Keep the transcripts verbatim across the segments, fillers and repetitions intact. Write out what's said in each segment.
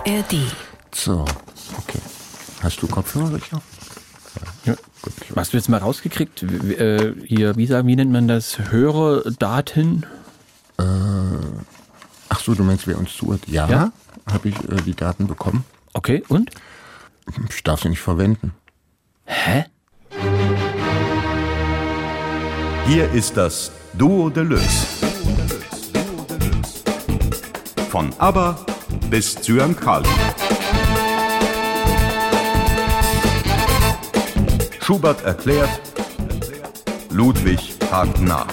R D. So, okay. Hast du Kopfhörer, Richard? Ja, gut. Hast du jetzt mal rausgekriegt, wie, äh, hier, wie, wie nennt man das? Hörerdaten? Äh, ach so, du meinst, wer uns zuhört? Ja, Ja. habe ich äh, die Daten bekommen. Okay, und? Ich darf sie nicht verwenden. Hä? Hier ist das Duo Deluxe. Von ABBA bis Zyankali. Schubert erklärt, Ludwig hakt nach.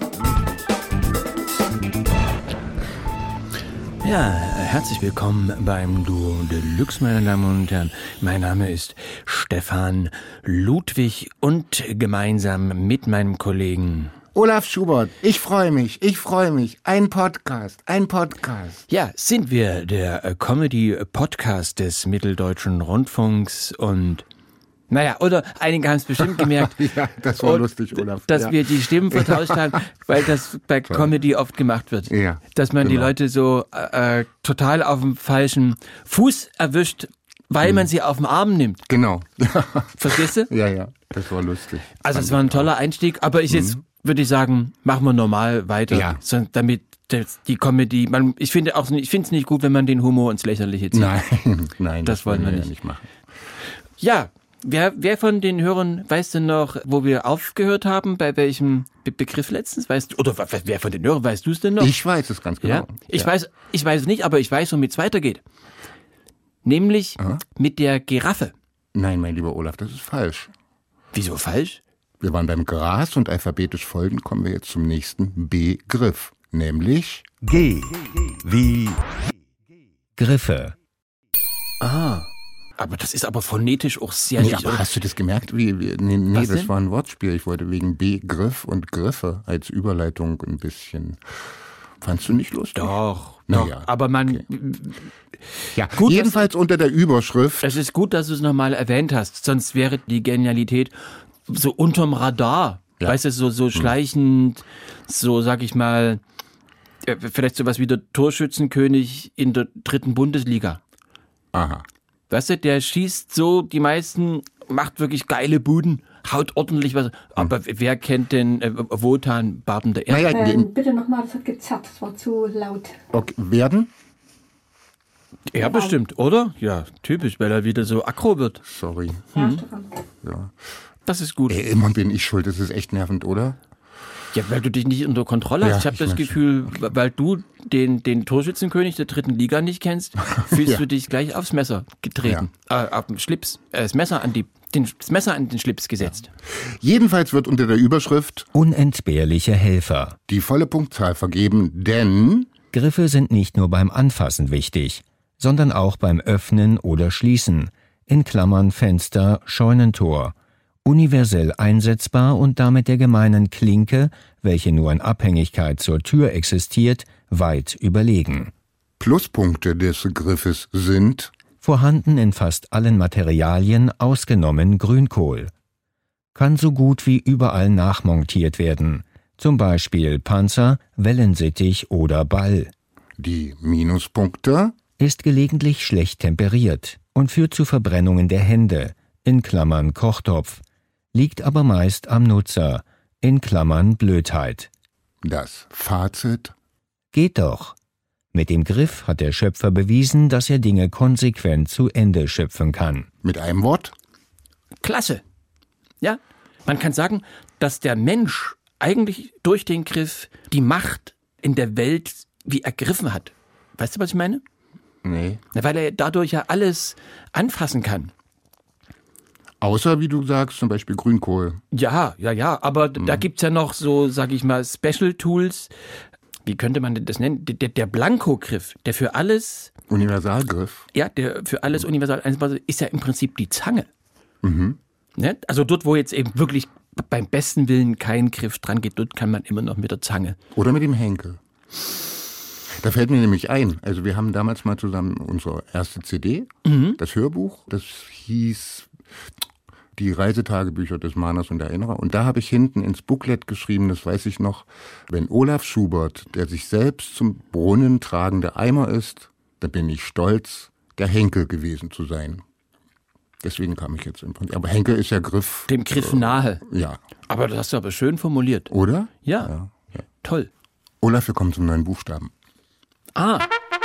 Ja, herzlich willkommen beim Duo Deluxe, meine Damen und Herren. Mein Name ist Stefan Ludwig und gemeinsam mit meinem Kollegen Olaf Schubert, ich freue mich, ich freue mich. Ein Podcast, ein Podcast. Ja, sind wir der äh, Comedy-Podcast des Mitteldeutschen Rundfunks und naja, oder einige haben es bestimmt gemerkt. Ja, das war und, lustig, Olaf. Dass ja. wir die Stimmen vertauscht haben, weil das bei Comedy oft gemacht wird. Ja, dass man genau. die Leute so äh, total auf dem falschen Fuß erwischt, weil hm. man sie auf den Arm nimmt. Genau. Verstehst du? Ja, ja, das war lustig. Also es war ein toller Einstieg, aber ich jetzt würde ich sagen, machen wir normal weiter, Ja. so, damit das, die Comedy, man, ich finde auch, ich finde es nicht gut, wenn man den Humor ins Lächerliche zieht. Nein, nein, Das wollen wir ja nicht. nicht machen. Ja, wer, wer von den Hörern weiß denn noch, wo wir aufgehört haben, bei welchem Be- Begriff letztens, weißt du, oder wer von den Hörern, weißt du es denn noch? Ich weiß es ganz genau. Ja? Ich ja. weiß, ich weiß es nicht, aber ich weiß, womit es weitergeht. Nämlich Aha. mit der Giraffe. Nein, mein lieber Olaf, das ist falsch. Wieso falsch? Wir waren beim Gras und alphabetisch folgend kommen wir jetzt zum nächsten Begriff, nämlich G wie Griffe. Ah. Aber das ist aber phonetisch auch sehr Nee, nicht, aber oder? hast du das gemerkt? Wie, wie, nee, nee Was das denn? war ein Wortspiel. Ich wollte wegen Begriff und Griffe als Überleitung ein bisschen. Fandst du nicht lustig? Doch, Na doch. ja, Aber man, okay. Ja, Gut, jedenfalls unter der Überschrift. es ist gut, dass du es nochmal erwähnt hast, sonst wäre die Genialität so unterm Radar. Ja. Weißt du, so, so schleichend, so sag ich mal, äh, vielleicht sowas wie der Torschützenkönig in der dritten Bundesliga. Aha. Weißt du, der schießt so die meisten, macht wirklich geile Buden, haut ordentlich was. Aber wer kennt denn äh, Wotan Barben der Erste? Naja, Ähm, bitte nochmal, das hat gezerrt, das war zu laut. okay, werden? Ja, bestimmt, oder? Ja, typisch, weil er wieder so aggro wird. Sorry. Ja, Stefan. Ja. Das ist gut. Ey, immer bin ich schuld, das ist echt nervend, oder? Ja, weil du dich nicht unter Kontrolle Ja, hast. Ich habe ich das merk's. Gefühl, weil du den, den Torschützenkönig der dritten Liga nicht kennst, fühlst Ja. du dich gleich aufs Messer getreten. Äh, auf den Schlips, äh, das Messer an die, den, das Messer an den Schlips gesetzt. Jedenfalls wird unter der Überschrift Unentbehrliche Helfer. die volle Punktzahl vergeben, denn Griffe sind nicht nur beim Anfassen wichtig, sondern auch beim Öffnen oder Schließen, in Klammern Fenster, Scheunentor. Universell einsetzbar und damit der gemeinen Klinke, welche nur in Abhängigkeit zur Tür existiert, weit überlegen. Pluspunkte des Griffes sind Vorhanden in fast allen Materialien, ausgenommen Grünkohl. Kann so gut wie überall nachmontiert werden, zum Beispiel Panzer, Wellensittich oder Ball. die Minuspunkte. Ist gelegentlich schlecht temperiert und führt zu Verbrennungen der Hände, in Klammern Kochtopf, liegt aber meist am Nutzer, in Klammern Blödheit. Das Fazit. Geht doch. Mit dem Griff hat der Schöpfer bewiesen, dass er Dinge konsequent zu Ende schöpfen kann. Mit einem Wort. Klasse. Ja, man kann sagen, dass der Mensch eigentlich durch den Griff die Macht in der Welt wie ergriffen hat. Weißt du, was ich meine? Nee. Na, weil er dadurch ja alles anfassen kann. Außer, wie du sagst, zum Beispiel Grünkohl. Ja, ja, ja, aber Mhm. da gibt's ja noch so, sag ich mal, Special Tools. Wie könnte man denn das nennen? Der, der Blankogriff, der für alles, Universalgriff. ja, der für alles universal einsetzbar ist, ist ja im Prinzip die Zange. Mhm. Ne? Also dort, wo jetzt eben wirklich beim besten Willen kein Griff dran geht, dort kann man immer noch mit der Zange. Oder mit dem Henkel. Da fällt mir nämlich ein, also wir haben damals mal zusammen unsere erste C D, Mhm. das Hörbuch, das hieß Die Reisetagebücher des Mahners und Erinnerer. Und da habe ich hinten ins Booklet geschrieben, das weiß ich noch, wenn Olaf Schubert, der sich selbst zum Brunnen tragende Eimer ist, dann bin ich stolz, der Henkel gewesen zu sein. Deswegen kam ich jetzt im Prinzip. Aber Henkel ist ja Griff. Dem Griff äh, nahe. Ja. Aber das hast du aber schön formuliert. Oder? Ja. ja, ja. Toll. Olaf, wir kommen zum neuen Buchstaben. Ah.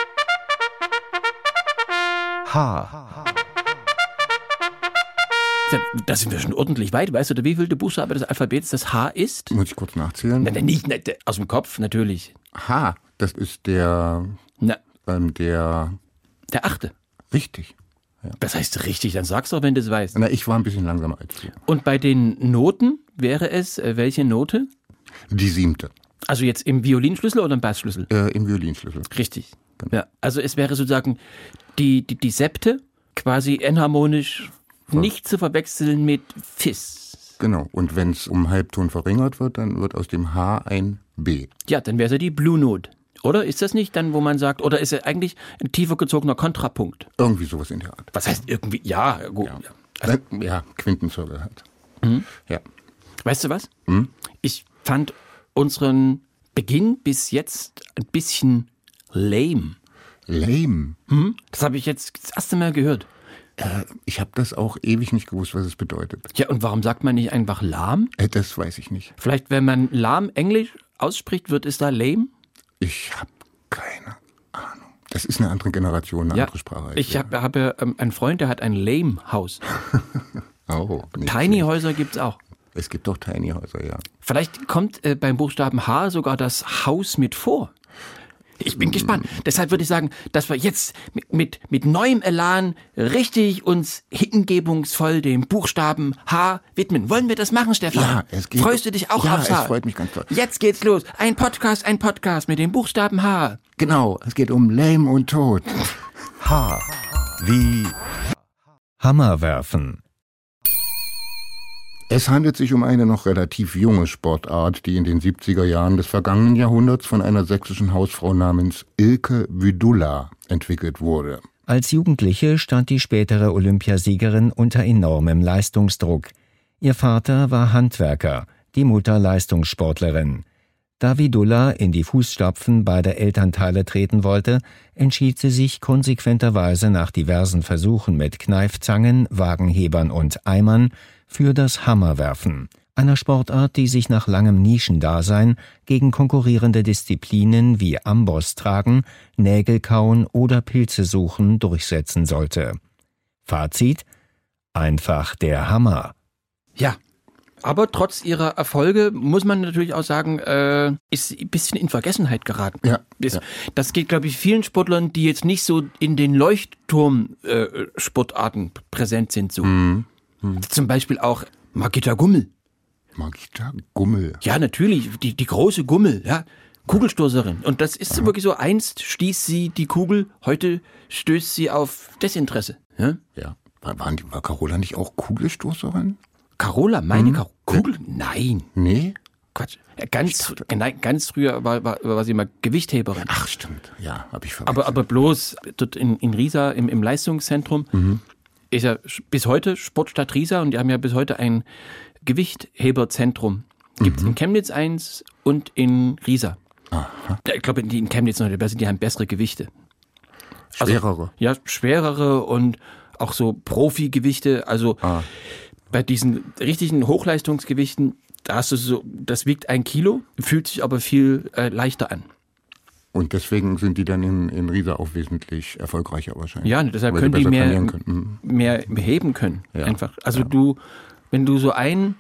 H. Da sind wir schon ordentlich weit. Weißt du, wie viel der Buchstabe des Alphabets das H ist? Muss ich kurz nachzählen? Nein, nicht, nicht aus dem Kopf, natürlich. H, das ist der, Na, ähm, der, der achte. richtig. Ja. Das heißt richtig, dann sag's doch, wenn du es weißt. Na, ich war ein bisschen langsamer als du. Und bei den Noten wäre es, äh, welche Note? Die siebte. Also jetzt im Violinschlüssel oder im Bassschlüssel? Äh, im Violinschlüssel. Richtig. Ja, also es wäre sozusagen die, die, die Septe, quasi enharmonisch, Voll. Nicht zu verwechseln mit Fis. Genau. Und wenn es um Halbton verringert wird, dann wird aus dem H ein B. Ja, dann wäre es ja die Blue Note. Oder ist das nicht dann, wo man sagt, oder ist es eigentlich ein tiefer gezogener Kontrapunkt? Irgendwie sowas in der Art. Was heißt irgendwie? Ja, gut. Ja, also, ja Quintenzirkel halt. Mhm. Ja. Weißt du was? Mhm. Ich fand unseren Beginn bis jetzt ein bisschen lame. Lame? Hm? Das habe ich jetzt das erste Mal gehört. Äh, ich habe das auch ewig nicht gewusst, was es bedeutet. Ja, und warum sagt man nicht einfach lahm? Äh, das weiß ich nicht. Vielleicht, wenn man lahm Englisch ausspricht, wird es da lame? Ich habe keine Ahnung. Das ist eine andere Generation, eine ja, andere Sprache. Ich habe hab, ähm, einen Freund, der hat ein Lame-Haus. Oh, Tiny-Häuser gibt's auch. Es gibt doch Tiny-Häuser, ja. Vielleicht kommt äh, beim Buchstaben H sogar das Haus mit vor. Ich bin gespannt. Deshalb würde ich sagen, dass wir jetzt mit, mit, mit neuem Elan richtig uns hingebungsvoll dem Buchstaben H widmen. Wollen wir das machen, Stefan? Ja, es geht. Freust du dich auch ja, aufs H? Es freut mich ganz toll. Jetzt geht's los. Ein Podcast, ein Podcast mit dem Buchstaben H. Genau, es geht um Lame und Tod. H. Wie Hammer werfen. Es handelt sich um eine noch relativ junge Sportart, die in den siebziger Jahren des vergangenen Jahrhunderts von einer sächsischen Hausfrau namens Ilke Wydula entwickelt wurde. Als Jugendliche stand die spätere Olympiasiegerin unter enormem Leistungsdruck. Ihr Vater war Handwerker, die Mutter Leistungssportlerin. Da Wydula in die Fußstapfen beider Elternteile treten wollte, entschied sie sich konsequenterweise nach diversen Versuchen mit Kneifzangen, Wagenhebern und Eimern für das Hammerwerfen, einer Sportart, die sich nach langem Nischendasein gegen konkurrierende Disziplinen wie Amboss tragen, Nägelkauen oder Pilze suchen durchsetzen sollte. Fazit: einfach der Hammer. Ja, aber trotz ihrer Erfolge muss man natürlich auch sagen, äh, ist ein bisschen in Vergessenheit geraten. Ja, das, ja. das geht, glaube ich, vielen Sportlern, die jetzt nicht so in den Leuchtturm-Sportarten äh, präsent sind. So. Mhm. Mhm. Zum Beispiel auch Margitta Gummel. Margitta Gummel? Ja, natürlich, die, die große Gummel, ja. Kugelstoßerin. Und das ist Aha. wirklich so, einst stieß sie die Kugel, heute stößt sie auf Desinteresse. Ja, ja. War, waren die, war Carola nicht auch Kugelstoßerin? Carola, meine mhm. Kar- Kugel? Nein. Nee? Quatsch. Ganz, nein, ganz früher war, war, war sie mal Gewichtheberin. Ach, stimmt. Ja, hab ich vergessen. Aber, aber bloß dort in, in Riesa im, im Leistungszentrum mhm. ist ja bis heute Sportstadt Riesa und die haben ja bis heute ein Gewichtheberzentrum. Gibt es mhm. in Chemnitz eins und in Riesa. Aha. Ich glaube, die in Chemnitz noch besser, die haben bessere Gewichte. Schwerere. Also, ja, schwerere und auch so Profi-Gewichte. Also ah. bei diesen richtigen Hochleistungsgewichten, da hast du so, das wiegt ein Kilo, fühlt sich aber viel äh, leichter an. Und deswegen sind die dann in, in Riesa auch wesentlich erfolgreicher wahrscheinlich. Ja, deshalb Weil können die mehr, können. mehr heben können. Ja. Einfach. Also ja. du, wenn du so ein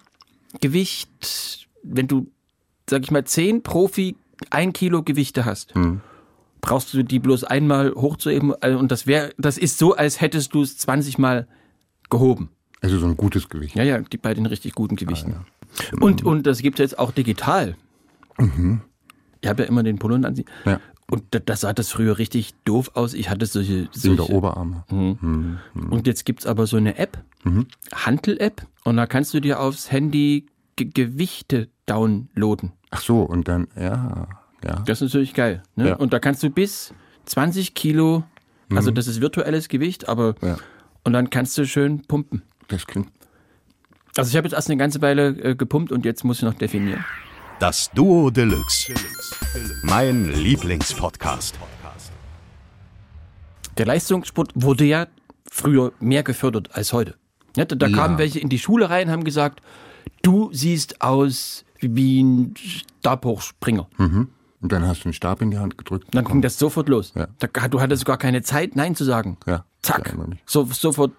Gewicht, wenn du, sag ich mal, zehn Profi ein Kilo Gewichte hast, hm. brauchst du die bloß einmal hochzuheben und das wäre, das ist so, als hättest du es zwanzig Mal gehoben. Also so ein gutes Gewicht. Ja, ja, die, bei den richtig guten Gewichten. Ah, ja. Und, und das gibt es jetzt auch digital. Mhm. Ich habe ja immer den Pullover an sie. Ja. Und da, da sah das früher richtig doof aus. Ich hatte solche... Sind solche der Oberarme. Mhm. Mhm. Mhm. Und jetzt gibt's aber so eine App, mhm. Hantel-App, und da kannst du dir aufs Handy Ge- Gewichte downloaden. Ach so, und dann, ja, ja. Das ist natürlich geil. Ne? Ja. Und da kannst du bis zwanzig Kilo, also Mhm. das ist virtuelles Gewicht, aber Ja. und dann kannst du schön pumpen. Das klingt. Also ich habe jetzt erst eine ganze Weile äh, gepumpt und jetzt muss ich noch definieren. Das Duo Deluxe. Mein Lieblingspodcast. Der Leistungssport wurde ja früher mehr gefördert als heute. Ja, da da Ja. kamen welche in die Schule rein und haben gesagt, du siehst aus wie ein Stabhochspringer. Mhm. Und dann hast du einen Stab in die Hand gedrückt. Und dann ging das sofort los. Ja. Da, du hattest sogar keine Zeit, Nein zu sagen. Ja, Zack, ich erinnere mich. so, sofort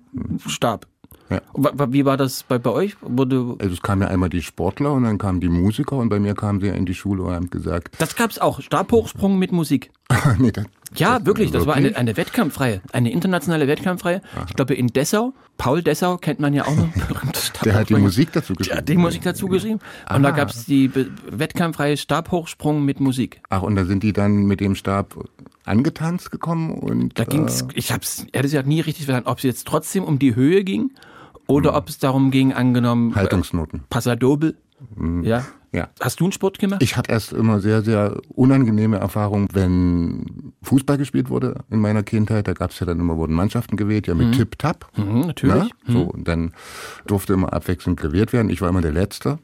Stab. Ja. Und wa- wa- wie war das bei, bei euch? Wurde, Also es kamen ja einmal die Sportler und dann kamen die Musiker und bei mir kamen sie ja in die Schule und haben gesagt, das gab's auch, Stabhochsprung mit Musik. nee, das, Ja, wirklich, das war eine, wirklich? eine Wettkampfreihe, eine internationale Wettkampfreihe. Ich glaube in Dessau, Paul Dessau kennt man ja auch noch. der hat die Musik dazu Der geschrieben. hat die Musik dazu geschrieben. Und da Ah. gab's die Be- Wettkampfreihe Stabhochsprung mit Musik. Ach, und da sind die dann mit dem Stab angetanzt gekommen und Da ging's, äh, ich hab's ehrlich gesagt nie richtig verstanden, ob es jetzt trotzdem um die Höhe ging oder ob es darum ging, angenommen, Haltungsnoten. Äh, Passadobel. Ja. Ja. Hast du einen Sport gemacht? Ich hatte erst immer sehr, sehr unangenehme Erfahrungen, wenn Fußball gespielt wurde in meiner Kindheit. Da gab es ja dann immer, wurden Mannschaften gewählt, ja mit Tip-Tap. Mhm, natürlich. Ne? So, und dann durfte immer abwechselnd gewählt werden. Ich war immer der Letzte.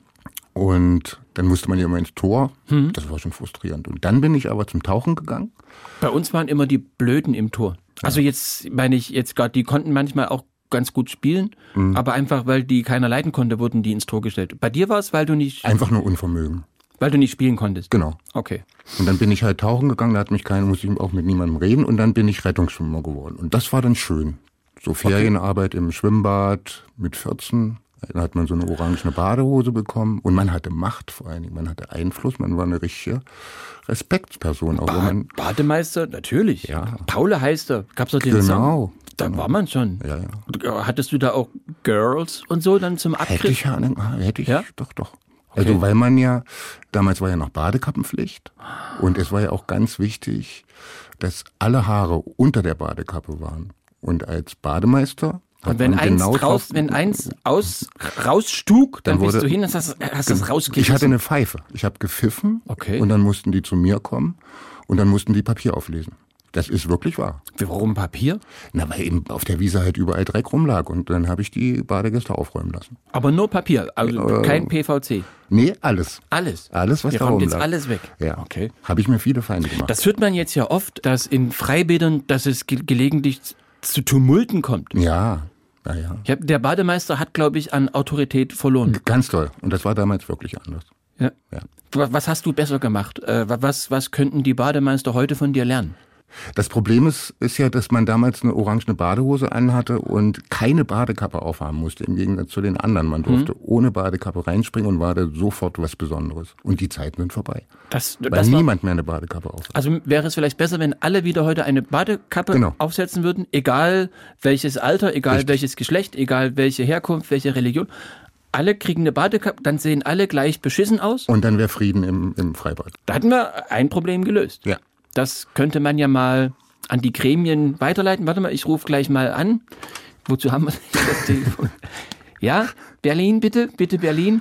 Und dann musste man ja immer ins Tor. Das war schon frustrierend. Und dann bin ich aber zum Tauchen gegangen. Bei uns waren immer die Blöden im Tor. Also jetzt meine ich jetzt gerade, die konnten manchmal auch ganz gut spielen, Mhm. aber einfach, weil die keiner leiten konnte, wurden die ins Tor gestellt. Bei dir war es, weil du nicht, Einfach nur Unvermögen. weil du nicht spielen konntest. Genau. Okay. Und dann bin ich halt tauchen gegangen, da hat mich keiner, musste ich auch mit niemandem reden und dann bin ich Rettungsschwimmer geworden. Und das war dann schön. So Ferienarbeit im Schwimmbad mit vierzehn. Dann hat man so eine orangene Badehose bekommen und man hatte Macht vor allen Dingen, man hatte Einfluss, man war eine richtige Respektsperson. Auch wenn Ba man, Bademeister, natürlich. Ja. Paule heißt er. Gab's doch den Genau. Song? Da war man schon. Ja, ja. Und, äh, Hattest du da auch Girls und so dann zum Abgriff? hätte ich ja, hätte ich, Ja? doch, doch. Also weil man ja, damals war ja noch Badekappenpflicht und es war ja auch ganz wichtig, dass alle Haare unter der Badekappe waren. Und als Bademeister hat Und wenn man eins, genau raus, drauf- wenn eins aus, rausstug, dann, Dann bist wurde- du hin und hast, hast es rausgerissen. Ich hatte eine Pfeife. Ich habe gepfiffen Okay. und dann mussten die zu mir kommen und dann mussten die Papier auflesen. Das ist wirklich wahr. Warum Papier? Na, weil eben auf der Wiese halt überall Dreck rumlag und dann habe ich die Badegäste aufräumen lassen. Aber nur Papier, also Äh, kein P V C. Nee, alles. Alles. Alles, was Wir da räumen jetzt rumlag. alles weg. Ja. Okay. Habe ich mir viele Feinde gemacht. Das hört man jetzt ja oft, dass in Freibädern, dass es ge gelegentlich zu Tumulten kommt. ja, naja. Ich hab, der Bademeister hat, glaube ich, an Autorität verloren. Ganz toll. Und das war damals wirklich anders. Ja. Ja. Wa- Was hast du besser gemacht? Äh, wa- Was, was könnten die Bademeister heute von dir lernen? Das Problem ist, ist ja, dass man damals eine orangene Badehose anhatte und keine Badekappe aufhaben musste, im Gegensatz zu den anderen. Man durfte ohne Badekappe reinspringen und war da sofort was Besonderes. Und die Zeiten sind vorbei. Das, Weil das war, niemand mehr eine Badekappe aufhat. also wäre es vielleicht besser, wenn alle wieder heute eine Badekappe Genau. aufsetzen würden, egal welches Alter, egal Richtig. welches Geschlecht, egal welche Herkunft, welche Religion. Alle kriegen eine Badekappe, dann sehen alle gleich beschissen aus. Und dann wäre Frieden im, im Freibad. Da hatten wir ein Problem gelöst. Ja. Das könnte man ja mal an die Gremien weiterleiten. Warte mal, ich rufe gleich mal an. Wozu haben wir das Telefon? Ja, Berlin, bitte, bitte Berlin.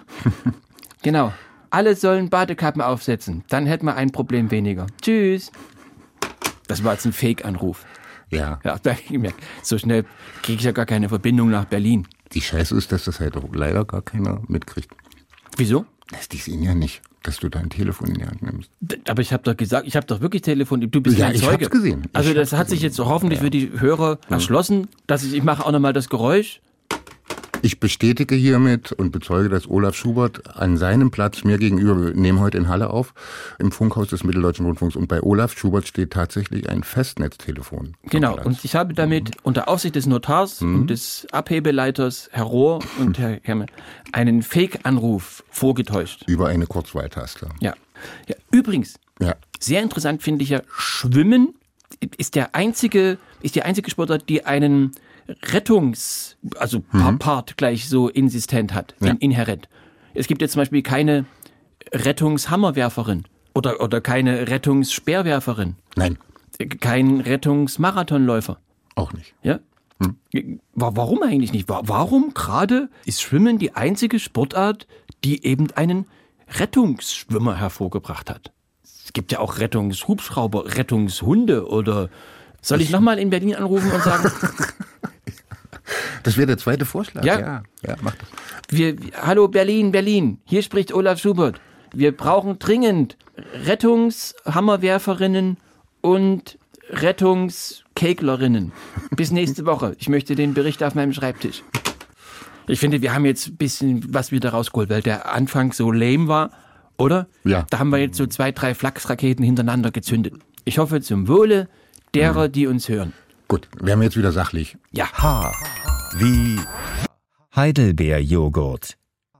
Genau. Alle sollen Badekappen aufsetzen. Dann hätten wir ein Problem weniger. Tschüss. Das war jetzt ein Fake-Anruf. Ja. Ja, da hab ich gemerkt, so schnell kriege ich ja gar keine Verbindung nach Berlin. Die Scheiße ist, dass das halt auch leider gar keiner mitkriegt. Wieso? Das, die sehen ja nicht, dass du dein Telefon in die Hand nimmst. D- Aber ich habe doch gesagt, ich habe doch wirklich Telefon. Du bist Ja, mein ich Zeuge. hab's gesehen. Ich Also das hab's hat sich jetzt hoffentlich für die Hörer erschlossen, dass ich, ich mache auch nochmal das Geräusch. Ich bestätige hiermit und bezeuge, dass Olaf Schubert an seinem Platz mir gegenüber, wir nehmen heute in Halle auf, im Funkhaus des Mitteldeutschen Rundfunks. Und bei Olaf Schubert steht tatsächlich ein Festnetztelefon. am Genau, Platz. und ich habe damit unter Aufsicht des Notars und des Abhebeleiters Herr Rohr und Herr Herrmann einen Fake-Anruf vorgetäuscht. Über eine Kurzwahltaste. Ja. Ja. Übrigens, Ja. sehr interessant finde ich ja, Schwimmen ist der einzige, ist die einzige Sportart, die einen Rettungs, also Part gleich so insistent hat, Ja. in, inhärent. Es gibt jetzt zum Beispiel keine Rettungshammerwerferin oder, oder keine Rettungsspeerwerferin, Nein, kein Rettungsmarathonläufer. auch nicht. Ja? Wa- Warum eigentlich nicht? Wa- Warum gerade ist Schwimmen die einzige Sportart, die eben einen Rettungsschwimmer hervorgebracht hat? Es gibt ja auch Rettungshubschrauber, Rettungshunde oder... Soll ich nochmal in Berlin anrufen und sagen, Das wäre der zweite Vorschlag. Ja. ja, ja mach das. wir, hallo Berlin, Berlin, hier spricht Olaf Schubert. Wir brauchen dringend Rettungshammerwerferinnen und Rettungskäfer. Cheesecakelerinnen. Bis nächste Woche. Ich möchte den Bericht auf meinem Schreibtisch. Ich finde, wir haben jetzt ein bisschen was wieder rausgeholt, weil der Anfang so lame war, oder? Ja. Da haben wir jetzt so zwei, drei Flachsraketen hintereinander gezündet. Ich hoffe zum Wohle derer, die uns hören. Gut, wären wir jetzt wieder sachlich. Ja. H wie Heidelbeerjoghurt.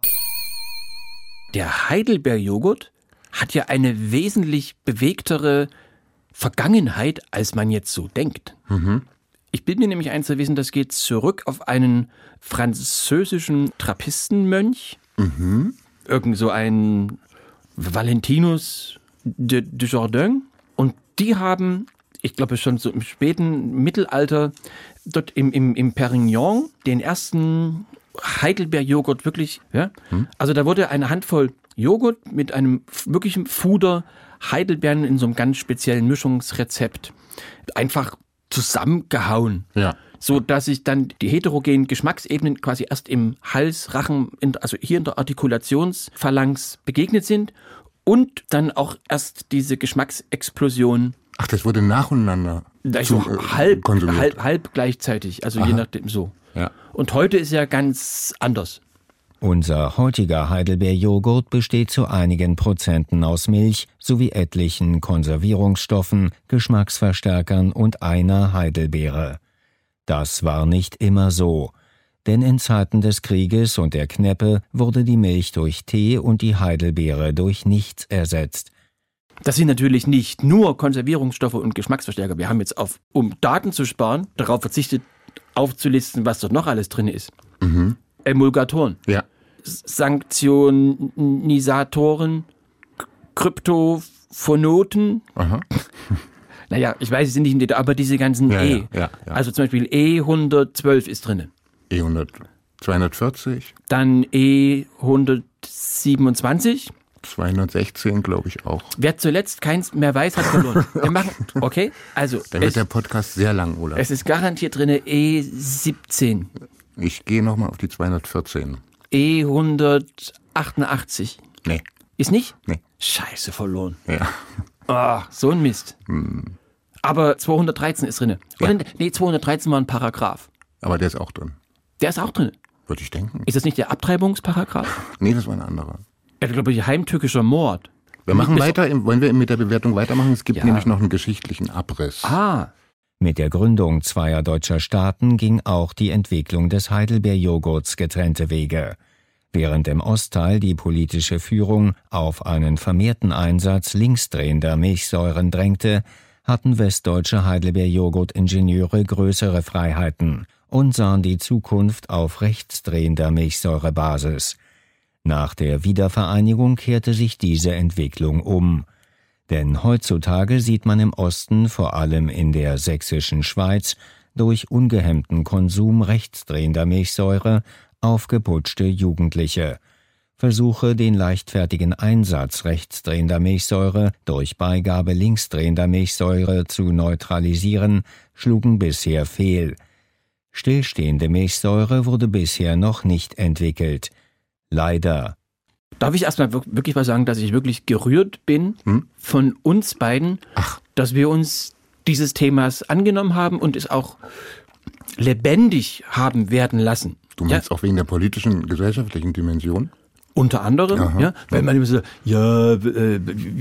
Der Heidelbeerjoghurt hat ja eine wesentlich bewegtere Vergangenheit, als man jetzt so denkt. Mhm. Ich bin mir nämlich eins zu wissen, das geht zurück auf einen französischen Trappistenmönch. Mhm. Irgend so ein Valentinus de, de Jourdain. Und die haben, ich glaube schon so im späten Mittelalter, dort im, im, im Perignon den ersten Heidelbeerjoghurt wirklich, ja. Mhm. Also da wurde eine Handvoll Joghurt mit einem wirklichen Fuder Heidelbeeren in so einem ganz speziellen Mischungsrezept einfach zusammengehauen. Ja. So dass sich dann die heterogenen Geschmacksebenen quasi erst im Hals, Rachen, also hier in der Artikulationsphalanx begegnet sind und dann auch erst diese Geschmacksexplosion. Ach, das wurde nacheinander Also zu, äh, halb, konsumiert. halb, halb gleichzeitig, also Aha. je nachdem so. Ja. Und heute ist ja ganz anders. Unser heutiger Heidelbeerjoghurt besteht zu einigen Prozenten aus Milch sowie etlichen Konservierungsstoffen, Geschmacksverstärkern und einer Heidelbeere. Das war nicht immer so, denn in Zeiten des Krieges und der Kneppe wurde die Milch durch Tee und die Heidelbeere durch nichts ersetzt. Das sind natürlich nicht nur Konservierungsstoffe und Geschmacksverstärker. Wir haben jetzt, auf, um Daten zu sparen, darauf verzichtet, aufzulisten, was dort noch alles drin ist. Mhm. Emulgatoren, Ja. Sanktionisatoren, Kryptophonoten. Aha. Naja, ich weiß es nicht im Detail, aber diese ganzen Ja, E. ja, ja, ja. Also zum Beispiel E hundertzwölf ist drin. E hundert, zweihundertvierzig, Dann E hundertsiebenundzwanzig. zweihundertsechzehn, glaube ich auch. Wer zuletzt keins mehr weiß, hat verloren. Wir machen, okay? Also, Dann wird es, der Podcast sehr lang, Olaf. es ist garantiert drin E siebzehn, Ich gehe nochmal auf die zweihundertvierzehn. E hundertachtundachtzig. Nee. Ist nicht? Nee. Scheiße, verloren. Ja. Ah, so ein Mist. Hm. Aber zweihundertdreizehn ist drin. Oder, Ja. nee, zweihundertdreizehn war ein Paragraph. Aber der ist auch drin. Der ist auch drin. Würde ich denken. Ist das nicht der Abtreibungsparagraph? Nee, das war ein anderer. Ja, glaube ich, heimtückischer Mord. Wir machen Bis- weiter, wollen wir mit der Bewertung weitermachen? Es gibt Ja. nämlich noch einen geschichtlichen Abriss. Ah, Mit der Gründung zweier deutscher Staaten ging auch die Entwicklung des Heidelbeerjoghurts getrennte Wege. Während im Ostteil die politische Führung auf einen vermehrten Einsatz linksdrehender Milchsäuren drängte, hatten westdeutsche Heidelbeerjoghurt-Ingenieure größere Freiheiten und sahen die Zukunft auf rechtsdrehender Milchsäurebasis. Nach der Wiedervereinigung kehrte sich diese Entwicklung um. Denn heutzutage sieht man im Osten, vor allem in der sächsischen Schweiz, durch ungehemmten Konsum rechtsdrehender Milchsäure aufgeputschte Jugendliche. Versuche, den leichtfertigen Einsatz rechtsdrehender Milchsäure durch Beigabe linksdrehender Milchsäure zu neutralisieren, schlugen bisher fehl. Stillstehende Milchsäure wurde bisher noch nicht entwickelt. Leider. darf ich erstmal wir- wirklich mal sagen, dass ich wirklich gerührt bin Hm? von uns beiden, Ach. dass wir uns dieses Themas angenommen haben und es auch lebendig haben werden lassen. Du meinst auch wegen der politischen, gesellschaftlichen Dimension? Unter anderem, Aha. ja, weil man immer so, ja, äh,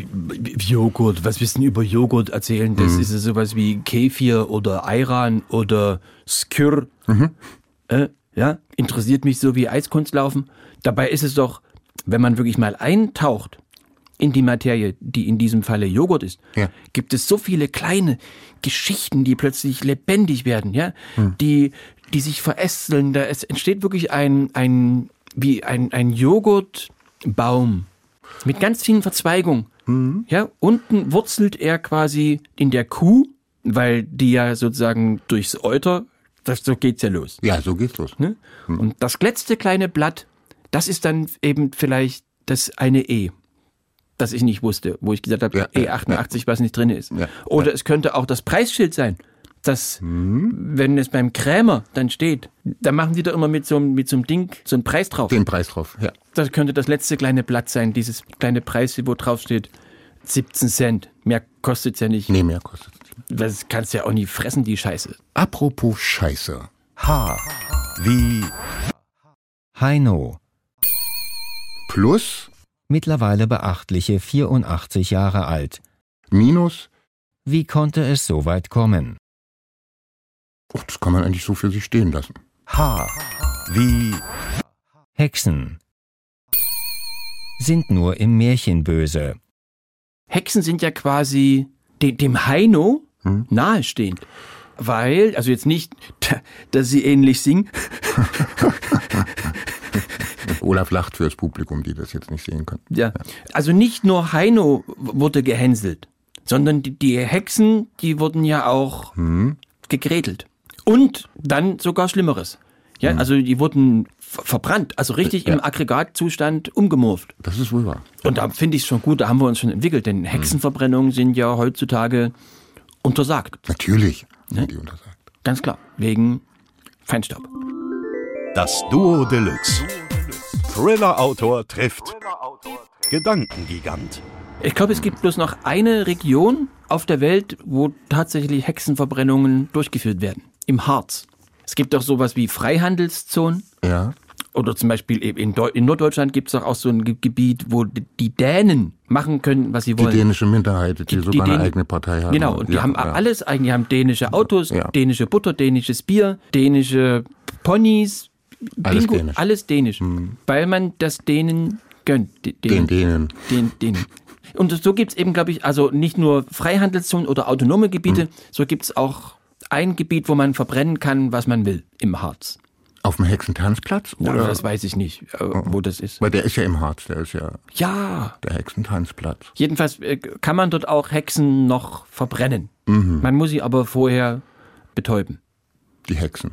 Joghurt, was willst du denn über Joghurt erzählen? Das ist ja sowas wie Kefir oder Ayran oder Skyr. Mhm. Äh, ja, interessiert mich so wie Eiskunstlaufen. Dabei ist es doch, wenn man wirklich mal eintaucht in die Materie, die in diesem Falle Joghurt ist, Ja. gibt es so viele kleine Geschichten, die plötzlich lebendig werden, ja, die, die sich verästeln. Da es entsteht wirklich ein, ein, wie ein, ein Joghurtbaum mit ganz vielen Verzweigungen. Ja, unten wurzelt er quasi in der Kuh, weil die ja sozusagen durchs Euter, das, so geht's ja los. Ja, so geht's los. Ne? Und das letzte kleine Blatt, das ist dann eben vielleicht das eine E, das ich nicht wusste, wo ich gesagt habe, Ja, E ja, achtundachtzig, was nicht drin ist. Ja, Oder es könnte auch das Preisschild sein, das, wenn es beim Krämer dann steht, da machen die doch immer mit so, einem- mit so einem Ding so einen Preis drauf. Den Preis drauf, ja. Das könnte das letzte kleine Blatt sein, dieses kleine Preisschild, wo drauf steht siebzehn Cent. Mehr kostet's ja nicht. Nee, mehr kostet es nicht. Das kannst du ja auch nie fressen, die Scheiße. Apropos Scheiße. H wie Heino, Plus, mittlerweile beachtliche vierundachtzig Jahre alt. Minus, Wie konnte es so weit kommen? oh, das kann man eigentlich so für sich stehen lassen. H wie Hexen sind nur im Märchen böse. Hexen sind ja quasi de- dem Heino Hm? nahestehend. Weil, also jetzt nicht, dass sie ähnlich singen, Olaf lacht fürs Publikum, die das jetzt nicht sehen können. ja. Also nicht nur Heino wurde gehänselt, sondern die, die Hexen, die wurden ja auch Hm? gegrätelt. Und dann sogar Schlimmeres. Ja, also die wurden ver- verbrannt, also richtig Ja. im Aggregatzustand umgemorft. Das ist wohl wahr. Und da finde ich es schon gut, da haben wir uns schon entwickelt, denn Hexenverbrennungen sind ja heutzutage untersagt. Natürlich sind die untersagt. Ganz klar, wegen Feinstaub. das Duo Deluxe. Thriller-Autor trifft Gedankengigant. Ich glaube, es gibt bloß noch eine Region auf der Welt, wo tatsächlich Hexenverbrennungen durchgeführt werden. Im Harz. Es gibt auch sowas wie Freihandelszonen. Ja, Oder zum Beispiel eben in, Deu- in Norddeutschland gibt es auch, auch so ein Ge- Gebiet, wo d- die Dänen machen können, was sie die wollen. dänische Minderheit, die, Die- sogar die eine Dän- eigene Partei haben. Genau, und die ja, haben ja. alles eigentlich. Die haben dänische Autos, Ja. dänische Butter, dänisches Bier, dänische Ponys, Alles Bingo, dänisch. alles dänisch. Weil man das denen gönnt. d- Den Dänen. Den, den. Und so gibt es eben, glaube ich, also nicht nur Freihandelszonen oder autonome Gebiete, so gibt es auch ein Gebiet, wo man verbrennen kann, was man will, im Harz. Auf dem Hexentanzplatz? Ja, Oder? das weiß ich nicht, äh, wo das ist. Weil der ist ja im Harz, der ist ja Ja, der Hexentanzplatz. jedenfalls äh, kann man dort auch Hexen noch verbrennen. Man muss sie aber vorher betäuben. Die Hexen.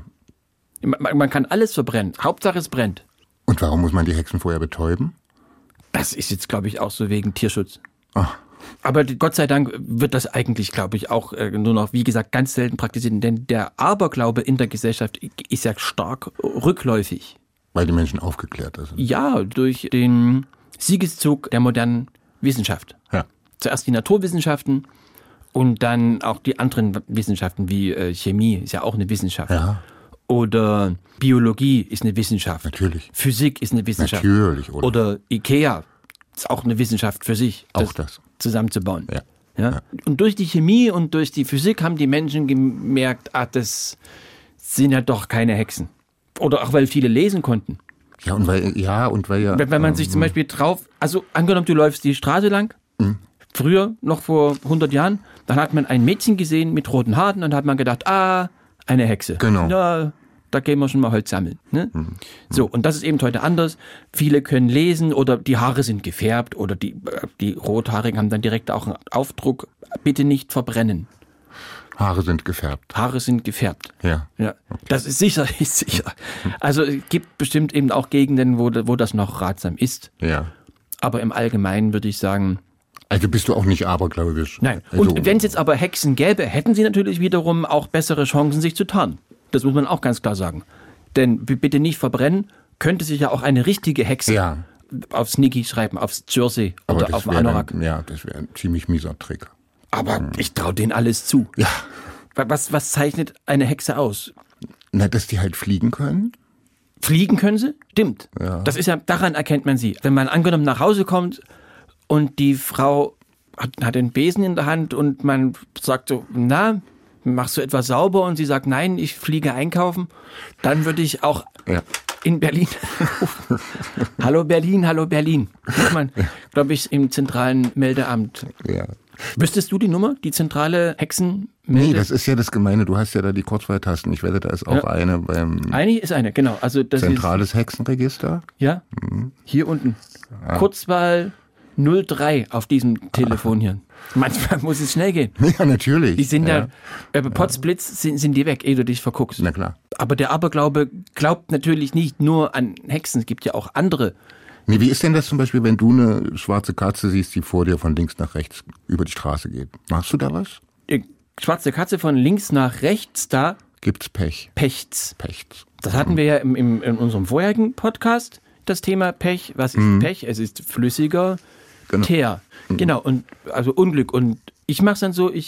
Man, man kann alles verbrennen, Hauptsache es brennt. Und warum muss man die Hexen vorher betäuben? Das ist jetzt, glaube ich, auch so wegen Tierschutz. Ach, Aber die- Gott sei Dank wird das eigentlich, glaube ich, auch äh, nur noch, wie gesagt, ganz selten praktiziert. Denn der Aberglaube in der Gesellschaft ist ja stark rückläufig. weil die Menschen aufgeklärter sind. Ja, durch den Siegeszug der modernen Wissenschaft. Ja. Zuerst die Naturwissenschaften und dann auch die anderen Wissenschaften wie äh, Chemie ist ja auch eine Wissenschaft. Ja, Oder Biologie ist eine Wissenschaft. natürlich. Physik ist eine Wissenschaft. Natürlich, oder? Oder Ikea ist auch eine Wissenschaft für sich, Auch das. zusammenzubauen. Ja. Ja? Und durch die Chemie und durch die Physik haben die Menschen gemerkt, ah, das sind ja doch keine Hexen. Oder auch, weil viele lesen konnten. Ja, und weil, ja, und weil ja. Wenn, wenn man sich zum Beispiel drauf, also angenommen, du läufst die Straße lang, früher, noch vor hundert Jahren, dann hat man ein Mädchen gesehen mit roten Haaren und hat man gedacht, ah, eine Hexe. Genau. Ja, da gehen wir schon mal Holz sammeln. Ne? So, und das ist eben heute anders. Viele können lesen oder die Haare sind gefärbt oder die, die Rothaarigen haben dann direkt auch einen Aufdruck, bitte nicht verbrennen. Haare sind gefärbt. Haare sind gefärbt. Ja. Ja, das ist sicher, ist sicher. Also es gibt bestimmt eben auch Gegenden, wo, wo das noch ratsam ist. Ja. Aber im Allgemeinen würde ich sagen, Also bist du auch nicht abergläubisch. nein. Also, Und wenn es jetzt aber Hexen gäbe, hätten sie natürlich wiederum auch bessere Chancen, sich zu tarnen. Das muss man auch ganz klar sagen. Denn b- bitte nicht verbrennen, könnte sich ja auch eine richtige Hexe Ja. aufs Niki schreiben, aufs Jersey aber oder das auf den wäre Anorak. dann- Ja, das wäre ein ziemlich mieser Trick. Aber ich traue denen alles zu. Ja. Was, was zeichnet eine Hexe aus? Na, dass die halt fliegen können? Fliegen können sie? Stimmt. Ja. Das ist ja, daran erkennt man sie. Wenn man angenommen nach Hause kommt und die Frau hat, hat den Besen in der Hand und man sagt so, na, machst du etwas sauber? Und sie sagt, nein, ich fliege einkaufen. Dann würde ich auch Ja. in Berlin rufen. Hallo Berlin, hallo Berlin. Muss man, glaube ich, im zentralen Meldeamt. Ja. Wüsstest du die Nummer? Die zentrale Hexenmelde? Nee, das ist ja das Gemeine. Du hast ja da die Kurzwahltasten. Ich wette, da ist auch Ja. eine beim Eine ist eine, genau. Also das Zentrales Hexenregister. ist, ja, hier unten. Kurzwahl null drei auf diesem Telefon hier. Manchmal muss es schnell gehen. Ja, natürlich. Die sind ja, äh, Potzblitz sind, sind die weg, ehe du dich verguckst. Na klar. Aber der Aberglaube glaubt natürlich nicht nur an Hexen, es gibt ja auch andere. Nee, wie ist denn das zum Beispiel, wenn du eine schwarze Katze siehst, die vor dir von links nach rechts über die Straße geht? Machst du da was? Die schwarze Katze von links nach rechts, da Gibt's Pech? Pechts. Pechts. Das hatten wir ja im, im, in unserem vorherigen Podcast, das Thema Pech. Was ist Pech? Es ist flüssiger Genau. Teer. Genau, und also Unglück. Und ich mache es dann so, ich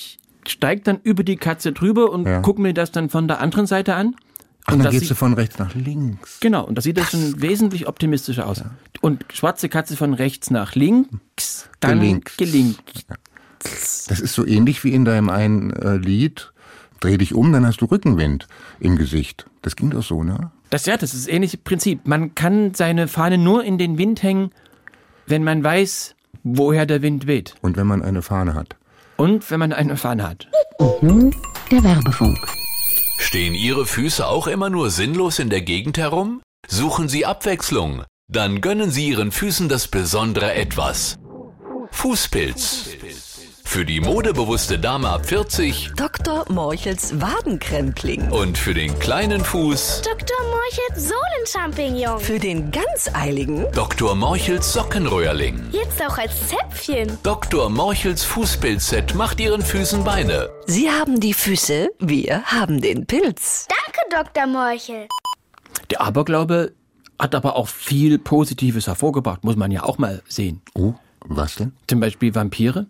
steige dann über die Katze drüber und Ja. gucke mir das dann von der anderen Seite an. Ach, Und dann das gehst sieht- du von rechts nach links. Genau, und das sieht das schon wesentlich optimistischer aus. Und schwarze Katze von rechts nach links, dann Gelingt. gelingt. Das ist so ähnlich wie in deinem einen äh, Lied. Dreh dich um, dann hast du Rückenwind im Gesicht. Das ging doch so, ne? Das, ja, das ist das ähnliche Prinzip. Man kann seine Fahne nur in den Wind hängen, wenn man weiß, woher der Wind weht. Und wenn man eine Fahne hat. Und wenn man eine Fahne hat. Nun der Werbefunk. Stehen Ihre Füße auch immer nur sinnlos in der Gegend herum? Suchen Sie Abwechslung. Dann gönnen Sie Ihren Füßen das besondere Etwas. Fußpilz. Für die modebewusste Dame ab vierzig Doktor Morchels Wadenkrempling. und für den kleinen Fuß Doktor Morchels Sohlenchampignon. Für den ganz Eiligen Doktor Morchels Sockenröhrling. Jetzt auch als Zäpfchen. Doktor Morchels Fußpilzset macht Ihren Füßen Beine. Sie haben die Füße, wir haben den Pilz. Danke, Doktor Morchel. Der Aberglaube hat aber auch viel Positives hervorgebracht, muss man ja auch mal sehen. Oh, was denn? Zum Beispiel Vampire.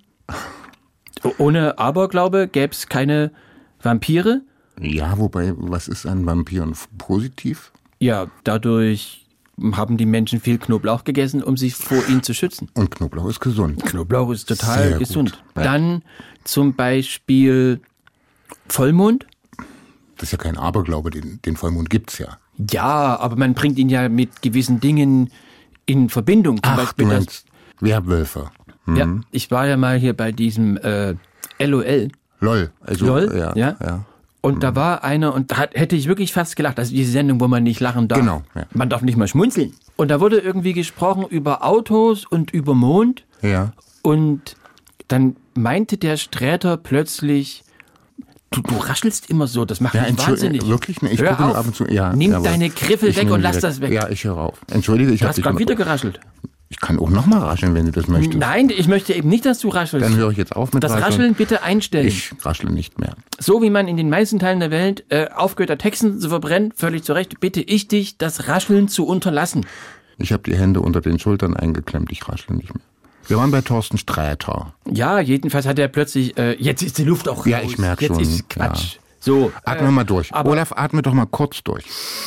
Ohne Aberglaube gäbe es keine Vampire. Ja, wobei, was ist an Vampiren positiv? Ja, dadurch haben die Menschen viel Knoblauch gegessen, um sich vor ihnen zu schützen. Und Knoblauch ist gesund. Knoblauch ist total Sehr gut. gesund. Ja. Dann zum Beispiel Vollmond. Das ist ja kein Aberglaube, den, den Vollmond gibt's ja. Ja, aber man bringt ihn ja mit gewissen Dingen in Verbindung. Zum Ach, Beispiel du das, meinst Werwölfe. Hm. ja, ich war ja mal hier bei diesem äh, L O L. LOL. Also, LOL, ja. ja. ja. Und da war einer, und da hat, hätte ich wirklich fast gelacht. Also diese Sendung, wo man nicht lachen darf. Genau, ja. Man darf nicht mal schmunzeln. Und da wurde irgendwie gesprochen über Autos und über Mond. Ja. Und dann meinte der Sträter plötzlich, du, du raschelst immer so, das macht Ja, mich entschu- wahnsinnig. wirklich? Nee, ich Hör gucke nur auf. ab und zu. Ja, Nimm jawohl. deine Griffel Ich weg nehme und die lass weg. das weg. Ja, ich höre auf. Entschuldige, ich Du habe hast dich gerade unter- wieder geraschelt. Ich kann auch nochmal rascheln, wenn du das möchtest. Nein, ich möchte eben nicht, dass du raschelst. Dann höre ich jetzt auf mit Das Rascheln. Rascheln bitte einstellen. Ich raschle nicht mehr. So wie man in den meisten Teilen der Welt äh, aufgehört hat, Texten zu verbrennen, völlig zu Recht, bitte ich dich, das Rascheln zu unterlassen. Ich habe die Hände unter den Schultern eingeklemmt. Ich raschle nicht mehr. Wir waren bei Thorsten Sträter. Ja, jedenfalls hat er plötzlich, äh, jetzt ist die Luft auch raus. Ja, ich merk jetzt schon, Jetzt ist Quatsch. ja. So, Atme äh, mal durch. aber- Olaf, atme doch mal kurz durch.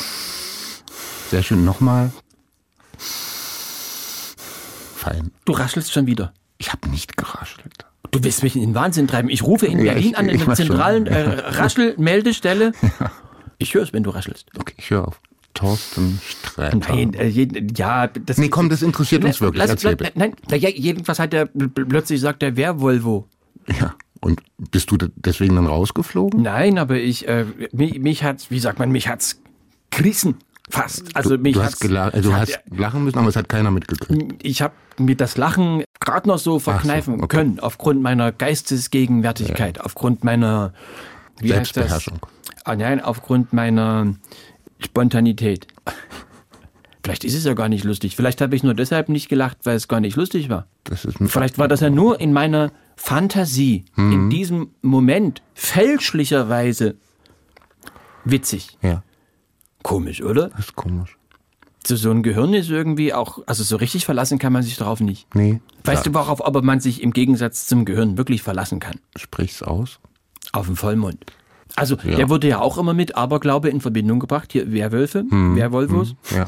Sehr schön. Nochmal. Fein. du raschelst schon wieder. Ich habe nicht geraschelt. Du willst mich in den Wahnsinn treiben. Ich rufe in Ja, Berlin ich- an, in ich der weiß schon. zentralen äh, Raschel-Meldestelle. Ich höre es, wenn du raschelst. Okay, ich höre auf. Thorsten Sträter. Nein, äh, jeden, ja, das Nee, komm, das interessiert uns wirklich. Lass, Erzähl lass, bitte. nein, na ja, jedenfalls hat er pl- pl- plötzlich sagt er, wer Volvo? Ja. Und bist du de- deswegen dann rausgeflogen? Nein, aber ich, äh, mich, mich hat's, wie sagt man, mich hat's gerissen. Fast. Also du mich du hat's, hast, gela also du hat- hast lachen müssen, aber es hat keiner mitgekriegt. ich habe mir das Lachen gerade noch so verkneifen okay. können, aufgrund meiner Geistesgegenwärtigkeit, aufgrund meiner wie heißt das? Selbstbeherrschung. Ah, nein, aufgrund meiner Spontanität. Vielleicht ist es ja gar nicht lustig. Vielleicht habe ich nur deshalb nicht gelacht, weil es gar nicht lustig war. Das ist ein Vielleicht war das ja nur in meiner Fantasie, in diesem Moment, fälschlicherweise witzig. Ja, Komisch, oder? das ist komisch. So, so ein Gehirn ist irgendwie auch, also so richtig verlassen kann man sich darauf nicht. Nee. Weißt ja, du, worauf aber man sich im Gegensatz zum Gehirn wirklich verlassen kann? Sprich's aus. Auf den Vollmond. Also, Ja. der wurde ja auch immer mit Aberglaube in Verbindung gebracht. Hier Werwölfe, Werwolvos. Ja.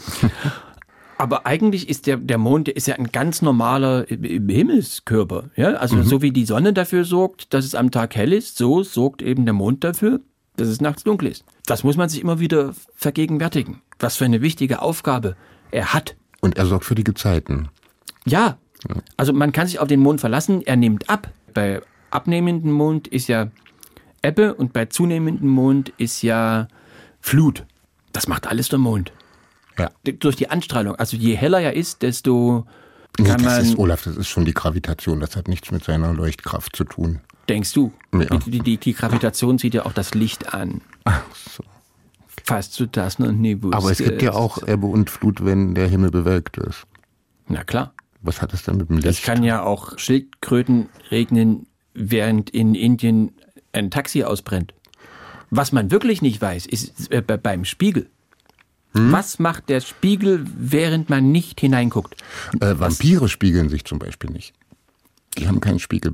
Aber eigentlich ist der, der Mond, der ist ja ein ganz normaler Himmelskörper. Ja? Also, so wie die Sonne dafür sorgt, dass es am Tag hell ist, so sorgt eben der Mond dafür, dass es nachts dunkel ist. Das muss man sich immer wieder vergegenwärtigen. Was für eine wichtige Aufgabe er hat. Und er sorgt für die Gezeiten. Ja, also man kann sich auf den Mond verlassen, er nimmt ab. Bei abnehmendem Mond ist ja Ebbe und bei zunehmendem Mond ist ja Flut. Das macht alles der Mond. Ja. D- Durch die Anstrahlung. Also je heller er ist, desto Nee, kann das man, ist, Olaf, das ist schon die Gravitation. Das hat nichts mit seiner Leuchtkraft zu tun. denkst du, Ja. die, die, die Gravitation zieht ja auch das Licht an. Ach so. Falls du das noch nie wusstest. Aber es gibt ja auch Ebbe und Flut, wenn der Himmel bewölkt ist. Na klar. Was hat es denn mit dem Licht? Es kann ja auch Schildkröten regnen, während in Indien ein Taxi ausbrennt. Was man wirklich nicht weiß, ist äh, be- beim Spiegel. Hm? Was macht der Spiegel, während man nicht hineinguckt? Äh, Vampire spiegeln sich zum Beispiel nicht. Die haben kein Spiegelbild.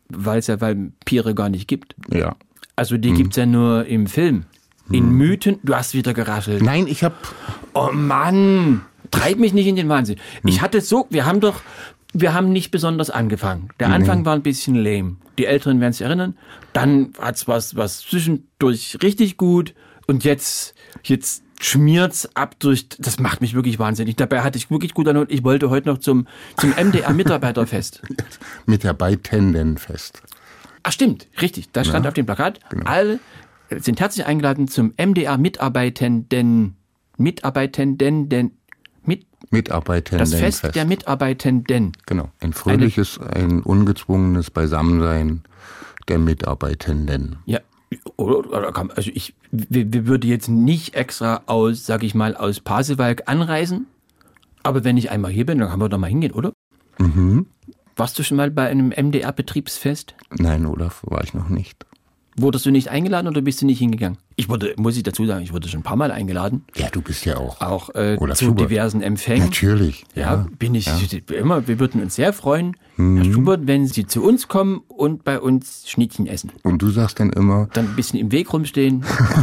weil es ja Vampire gar nicht gibt. Ja. Also die Hm. gibt's ja nur im Film. In Mythen, du hast wieder geraschelt. Nein, ich habe... Oh Mann, treib mich nicht in den Wahnsinn. Ich hatte so, wir haben doch, wir haben nicht besonders angefangen. Der Anfang war ein bisschen lame. Die Älteren werden sich erinnern. Dann hat's was, was zwischendurch richtig gut. Und jetzt, jetzt schmiert's ab durch, das macht mich wirklich wahnsinnig. Dabei hatte ich wirklich gut an und ich wollte heute noch zum, zum M D R-Mitarbeiterfest. Mitarbeitendenfest. Ach stimmt, richtig. Da stand Ja, auf dem Plakat, genau. alle sind herzlich eingeladen zum M D R-Mitarbeitenden, Mitarbeitenden, den, mit, das Mitarbeitendenfest. Fest der Mitarbeitenden. Genau. Ein fröhliches, ein ungezwungenes Beisammensein der Mitarbeitenden. Ja, oder, oder kann, also ich wir, wir würde jetzt nicht extra aus, sag ich mal, aus Pasewalk anreisen, aber wenn ich einmal hier bin, dann kann man doch mal hingehen, oder? Mhm. Warst du schon mal bei einem M D R-Betriebsfest? Nein, Olaf, war ich noch nicht. Wurdest du nicht eingeladen oder bist du nicht hingegangen? Ich wurde, muss ich dazu sagen, ich wurde schon ein paar Mal eingeladen. Ja, du bist ja auch. Auch äh, Olaf zu Schubert. diversen Empfängen. Natürlich. Ja, Ja, bin ich ja. immer. Wir würden uns sehr freuen, Mhm. Herr Schubert, wenn Sie zu uns kommen und bei uns Schnittchen essen. Und du sagst dann immer, Dann ein bisschen im Weg rumstehen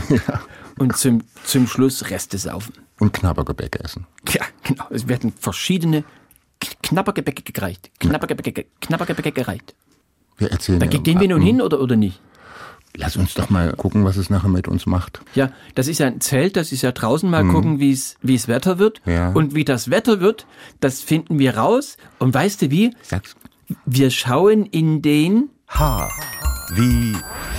und zum, zum Schluss Reste saufen. und Knabbergebäck essen. Ja, genau. Es werden verschiedene K- Knabbergebäcke gereicht. Knabbergebäcke, Knabbergebäcke gereicht. Wir erzählen Da ja gehen wir nun ab- hin oder, oder nicht? Lass uns doch mal gucken, was es nachher mit uns macht. Ja, das ist ja ein Zelt, das ist ja draußen mal gucken, wie es wie es Wetter wird. Ja. Und wie das Wetter wird, das finden wir raus. Und weißt du wie? Sag's. Wir schauen in den... H wie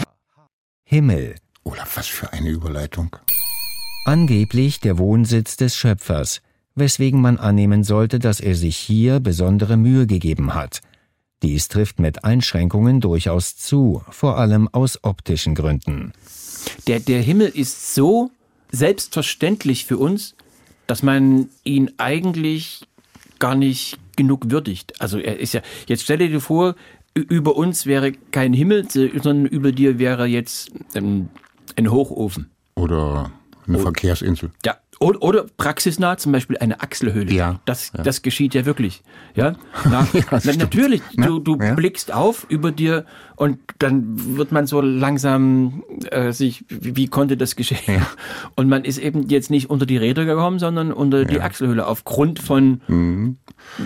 Himmel. Olaf, was für eine Überleitung. Angeblich der Wohnsitz des Schöpfers, weswegen man annehmen sollte, dass er sich hier besondere Mühe gegeben hat. Dies trifft mit Einschränkungen durchaus zu, vor allem aus optischen Gründen. Der, der Himmel ist so selbstverständlich für uns, dass man ihn eigentlich gar nicht genug würdigt. Also er ist ja, jetzt stell dir vor, ü- über uns wäre kein Himmel, sondern über dir wäre jetzt ein, ein Hochofen. Oder eine Verkehrsinsel. Ja, oder, oder praxisnah zum Beispiel eine Achselhöhle. Ja, Das, ja. das geschieht ja wirklich. Ja, na, Ja, na, stimmt. natürlich. Na, Du, du ja. blickst auf über dir und dann wird man so langsam äh, sich, wie, wie konnte das geschehen? Ja. Und man ist eben jetzt nicht unter die Räder gekommen, sondern unter die Achselhöhle aufgrund von, Mhm.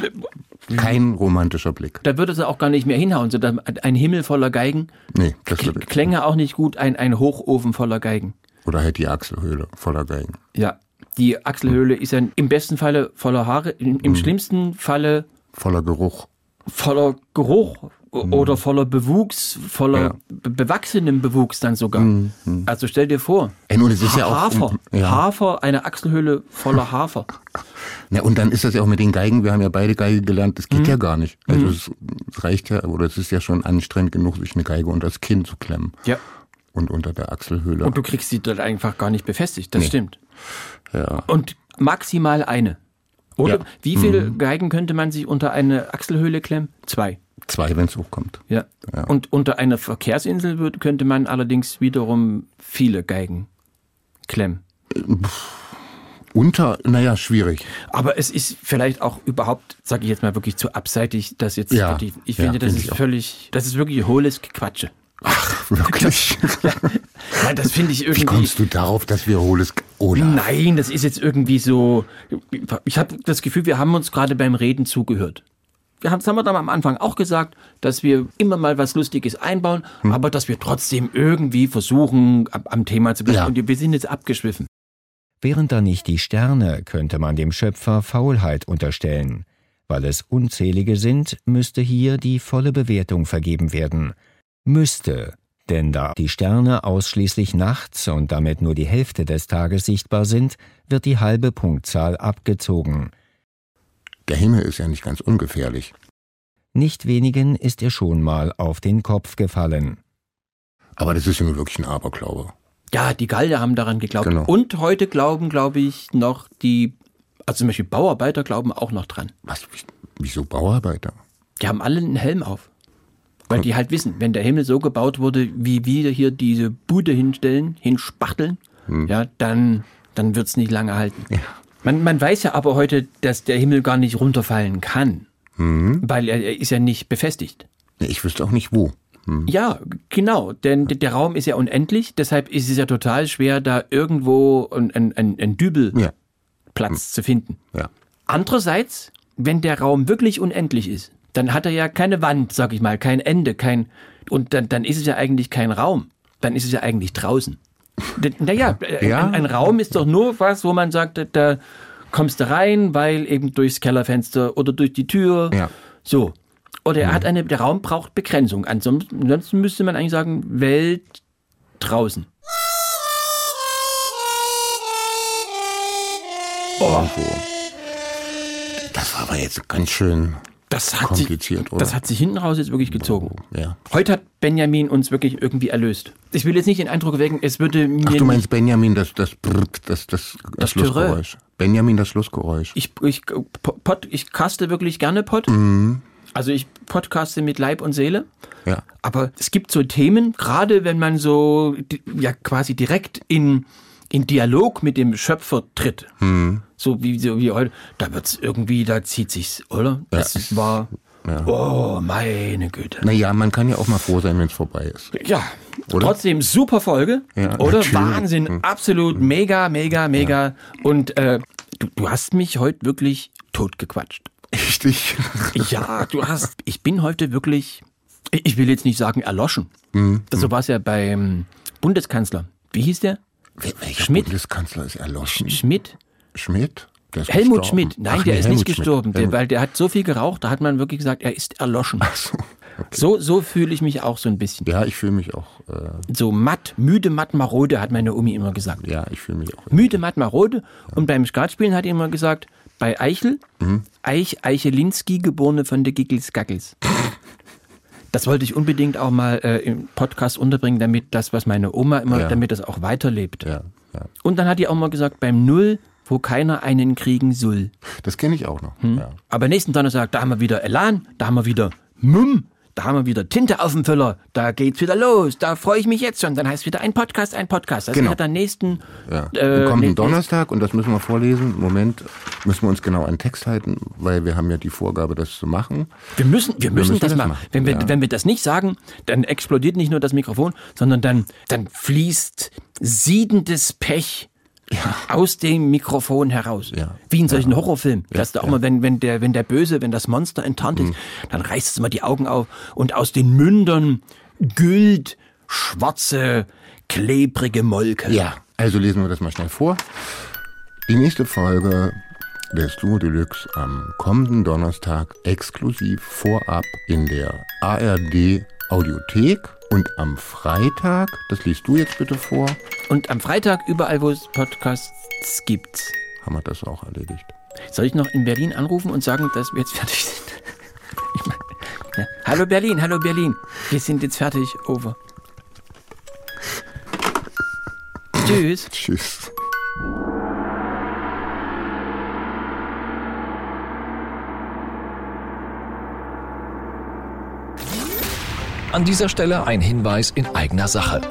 Kein romantischer Blick. da würde es auch gar nicht mehr hinhauen. So, da- ein Himmel voller Geigen, Nee, das K- würde Klänge auch nicht gut, ein, ein Hochofen voller Geigen. Oder halt die Achselhöhle voller Geigen. Ja, die Achselhöhle ist ja im besten Falle voller Haare, im, Mhm. im schlimmsten Falle Voller Geruch. voller Geruch o- oder voller Bewuchs, voller Ja. be bewachsenem Bewuchs dann sogar. Also stell dir vor, Ey, nun, das ist ja auch- Hafer, ja. Hafer, eine Achselhöhle voller Hafer. Ja, und dann ist das ja auch mit den Geigen, wir haben ja beide Geige gelernt, das Mhm. geht ja gar nicht. Also es, es reicht ja, oder es ist ja schon anstrengend genug, sich eine Geige unter das Kinn zu klemmen. Ja. Und unter der Achselhöhle. Und du kriegst sie dort einfach gar nicht befestigt, das Nee. stimmt. Ja. Und maximal eine. Oder Ja. wie viele Geigen könnte man sich unter eine Achselhöhle klemmen? Zwei. Zwei, wenn es hochkommt. Ja. Ja. Und unter einer Verkehrsinsel würd- könnte man allerdings wiederum viele Geigen klemmen. Unter, naja, schwierig. Aber es ist vielleicht auch überhaupt, sage ich jetzt mal wirklich zu abseitig, dass jetzt Ja, wirklich, ich ja, finde, das finde ist ich auch. völlig, das ist wirklich hohles Gequatsche. Wirklich? Nein, das finde ich Wie irgendwie. kommst du darauf, dass wir hohles... Oder? Nein, das ist jetzt irgendwie so. Ich habe das Gefühl, wir haben uns gerade beim Reden zugehört. Wir haben, das haben wir dann am Anfang auch gesagt, dass wir immer mal was Lustiges einbauen, Hm. aber dass wir trotzdem irgendwie versuchen, am, am Thema zu bleiben. Ja. Und wir sind jetzt abgeschwiffen. Wären da nicht die Sterne, könnte man dem Schöpfer Faulheit unterstellen. Weil es unzählige sind, müsste hier die volle Bewertung vergeben werden. Müsste, denn da die Sterne ausschließlich nachts und damit nur die Hälfte des Tages sichtbar sind, wird die halbe Punktzahl abgezogen. Der Himmel ist ja nicht ganz ungefährlich. Nicht wenigen ist er schon mal auf den Kopf gefallen. Aber das ist ja nur wirklich ein Aberglaube. Ja, die Gallier haben daran geglaubt. Genau. Und heute glauben, glaube ich, noch die, also zum Beispiel Bauarbeiter glauben auch noch dran. Was? Wieso Bauarbeiter? Die haben alle einen Helm auf. Weil die halt wissen, wenn der Himmel so gebaut wurde, wie wir hier diese Bude hinstellen, hinspachteln, ja, dann, dann wird's nicht lange halten. Ja. Man, man weiß ja aber heute, dass der Himmel gar nicht runterfallen kann, Mhm. weil er, er ist ja nicht befestigt. Nee, ich wüsste auch nicht wo. Hm. Ja, genau, denn der Raum ist ja unendlich, deshalb ist es ja total schwer, da irgendwo ein, ein, ein Dübelplatz ja. hm. zu finden. Ja. Andererseits, wenn der Raum wirklich unendlich ist, dann hat er ja keine Wand, sag ich mal, kein Ende, kein und dann, dann ist es ja eigentlich kein Raum, dann ist es ja eigentlich draußen. Naja, ja. ein, ein Raum ist doch nur was, wo man sagt, da kommst du rein, weil eben durchs Kellerfenster oder durch die Tür, ja. so. Oder er hat eine, der Raum braucht Begrenzung. Ansonsten, ansonsten müsste man eigentlich sagen, Welt draußen. Oh. Das war aber jetzt ganz schön das hat kompliziert, sich, oder? Das hat sich hinten raus jetzt wirklich gezogen. Ja. Heute hat Benjamin uns wirklich irgendwie erlöst. Ich will jetzt nicht den Eindruck erwecken, es würde mir... Ach, du meinst Benjamin, das, das, das, das, das, das Schlussgeräusch. Benjamin, das Schlussgeräusch. Ich, ich, Pod, ich caste wirklich gerne Pod. Mhm. Also ich podcaste mit Leib und Seele. Ja. Aber es gibt so Themen, gerade wenn man so ja quasi direkt in, in Dialog mit dem Schöpfer tritt. Mhm. So wie, so wie heute, da wird's irgendwie, da zieht sich's, oder? Das ja. war, ja. oh meine Güte. Naja, man kann ja auch mal froh sein, wenn es vorbei ist. Ja, oder? Trotzdem super Folge, ja, oder? Natürlich. Wahnsinn, mhm. absolut, mega, mega, mega. Ja. Und äh, du, du hast mich heute wirklich totgequatscht. Richtig? Ja, du hast, ich bin heute wirklich, ich will jetzt nicht sagen erloschen. Mhm. So war es ja beim Bundeskanzler. Wie hieß der? Welcher Schmidt? Bundeskanzler ist erloschen? Schmidt? Schmidt? Der ist Helmut gestorben. Schmidt. Nein, Ach, der nee, ist Helmut nicht gestorben, der, Helmut. weil der hat so viel geraucht, da hat man wirklich gesagt, er ist erloschen. Ach so, okay. So, so fühle ich mich auch so ein bisschen. Ja, ich fühle mich auch... Äh so matt, müde, matt, marode, hat meine Omi immer gesagt. Ja, ich fühle mich auch... Müde, matt, marode. Ja. Und beim Skatspielen hat er immer gesagt, bei Eichel, mhm. Eich, Eichelinski, geborene von der Giggels Gaggels. Das wollte ich unbedingt auch mal äh, im Podcast unterbringen, damit das, was meine Oma immer, ja. damit das auch weiterlebt. Ja, ja. Und dann hat die auch mal gesagt, beim Null, wo keiner einen kriegen soll. Das kenne ich auch noch. Hm? Ja. Aber nächsten Donnerstag, da haben wir wieder Elan, da haben wir wieder Mumm, da haben wir wieder Tinte auf dem Füller, da geht's wieder los, da freue ich mich jetzt schon. Dann heißt es wieder ein Podcast, ein Podcast. Das genau. ist dann nächsten... Ja. Äh, kommenden nächsten Donnerstag, und das müssen wir vorlesen, Moment, müssen wir uns genau an den Text halten, weil wir haben ja die Vorgabe, das zu machen. Wir müssen, wir müssen, wir müssen das, das machen. machen. Wenn wir, ja. wenn wir das nicht sagen, dann explodiert nicht nur das Mikrofon, sondern dann, dann fließt siedendes Pech ja. aus dem Mikrofon heraus. Ja. Wie in solchen ja. Horrorfilmen. Ja. Dass da auch ja. mal, wenn, wenn der, wenn der Böse, wenn das Monster enttarnt ist, mhm. dann reißt es mal die Augen auf und aus den Mündern güllt schwarze, klebrige Molke. Ja, also lesen wir das mal schnell vor. Die nächste Folge des Duo Deluxe am kommenden Donnerstag exklusiv vorab in der A R D Audiothek. Und am Freitag, das liest du jetzt bitte vor. Und am Freitag überall, wo es Podcasts gibt. Haben wir das auch erledigt. Soll ich noch in Berlin anrufen und sagen, dass wir jetzt fertig sind? Ich mein, ja. Hallo Berlin, hallo Berlin. Wir sind jetzt fertig, over. Tschüss. Tschüss. An dieser Stelle ein Hinweis in eigener Sache.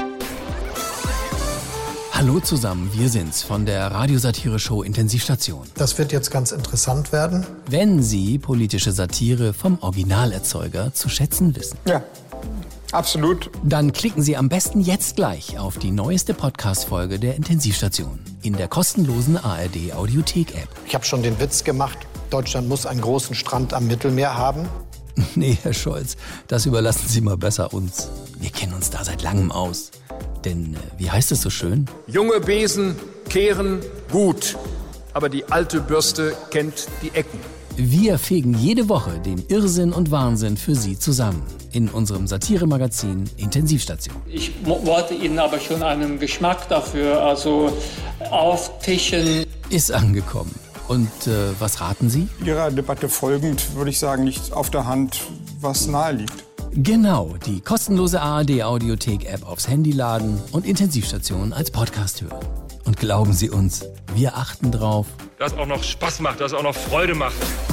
Hallo zusammen, wir sind's von der Radiosatire-Show Intensivstation. Das wird jetzt ganz interessant werden. Wenn Sie politische Satire vom Originalerzeuger zu schätzen wissen. Ja, absolut. Dann klicken Sie am besten jetzt gleich auf die neueste Podcast-Folge der Intensivstation in der kostenlosen A R D Audiothek-App. Ich habe schon den Witz gemacht, Deutschland muss einen großen Strand am Mittelmeer haben. Nee, Herr Scholz, das überlassen Sie mal besser uns. Wir kennen uns da seit langem aus. Denn, wie heißt es so schön? Junge Besen kehren gut, aber die alte Bürste kennt die Ecken. Wir fegen jede Woche den Irrsinn und Wahnsinn für Sie zusammen in unserem Satiremagazin Intensivstation. Ich wollte Ihnen aber schon einen Geschmack dafür, also auftischen. Ist angekommen. Und äh, was raten Sie? Ihrer Debatte folgend würde ich sagen, liegt auf der Hand, was nahe liegt. Genau, die kostenlose A R D Audiothek-App aufs Handy laden und Intensivstation als Podcast hören. Und glauben Sie uns, wir achten drauf, dass auch noch Spaß macht, dass auch noch Freude macht.